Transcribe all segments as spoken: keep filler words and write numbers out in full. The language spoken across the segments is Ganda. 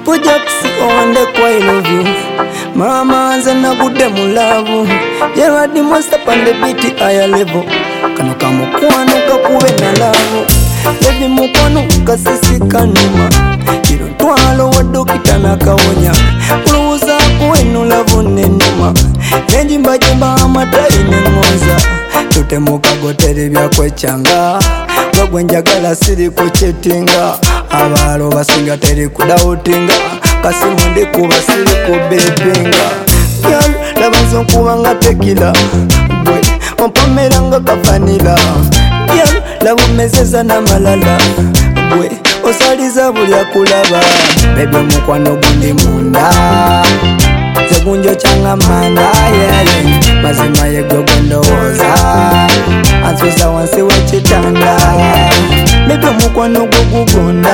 Triple Jacks on the I love you. Mama nze nagudde mu love. Gerard Monster on the beat higher level. Kano kamukwano kakube na love. Baby mukwano kasisi kanuma. Kiro ntwalo wa dokita nakawonya. Kulowooza kuweno love nenuma. Nenjimba jimba amatayi nengonza. Tutemuka gotere byakwechanga. Gwe njagala siri kuchetinga. Abalo basinga teri kudautinga. Kasimu ndi kuba siri kubebinga. Girl, labanzo kubanga tekila. Gwe, mpamera nga kafanila. Girl, labu mezeza na malala. Gwe, osaliza buli akulaba. Baby mukwano gundi munda. Zegunjo changa manda, yeah, yeah. Mazima yegwe gondowoza. Ansuza wansi wachitanda, yeah. Baby mukwano gugugonda.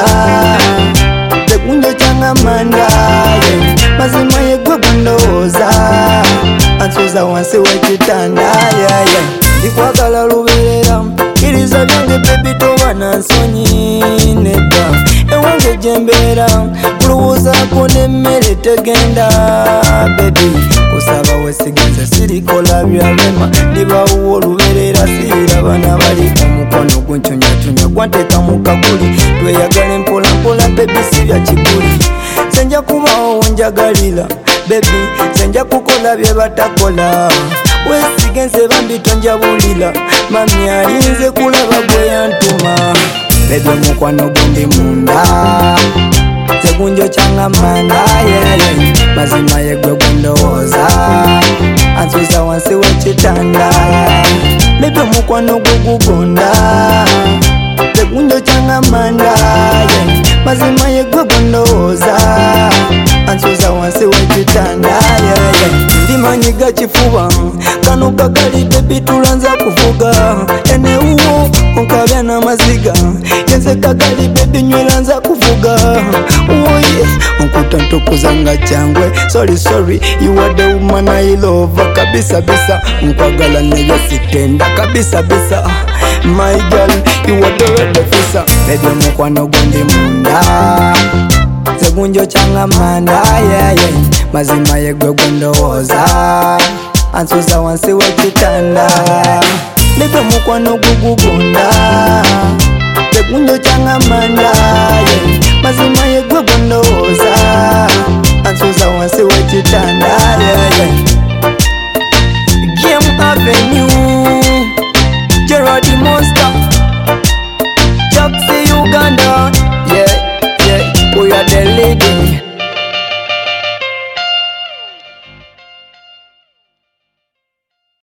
Zegunjo changa manda, yeah. Mazima yegwe gondowoza. Ansuza wansi wachitanda, yeah, yeah. Ikwagala luberera kiriza byange baby toba nansonyi nedda. Ewange jembera kulowooza ko nemmere tegenda baby. Kusaba wesigenze sirikola byalema. Ndibawo oluberera siraba nabali omukono guncunyatunya gwanteka mu kakuli. Tweyagale mpola mpola baby sibya kiguli. Senja kubawo njagalira baby. Senja kukola bye batakola. Wesigenze bambi tonjabulira. Mami ayinze kulaba gwe yantuma. Baby mukwano gundi munda. Zegunjo changa manda, yeah, yeah. Mazima yegwe gondowoza. Ansuza wansi wechitanda. Baby mukwano gugugonda. Zegunjo changa manda, yeah. Mazima yegwe gondowoza. Ansuza wansi wechitanda, yeah, yeah. Ndimanyiga chifuba kano kagali baby tulanza kuvuga. Ene uwo onkabya na maziga. Yenze kagali baby nywelanza kuvuga. Oye onkuta ntokuzanga changwe. Sorry sorry you are the woman I love. Kabisa bisa nkwagala neyo sitenda. Kabisa bisa my girl you are the red officer. Baby mukwano gundi munda. Zegunjo changa manda, yeah, yeah. Mazima yegwe gondowoza. Ansuza wansi wechitanda. Baby mukwano gugugonda. Zegunjo changa manda, yeah. Mazima yegwe gondowoza. Ansuza wansi wechitanda,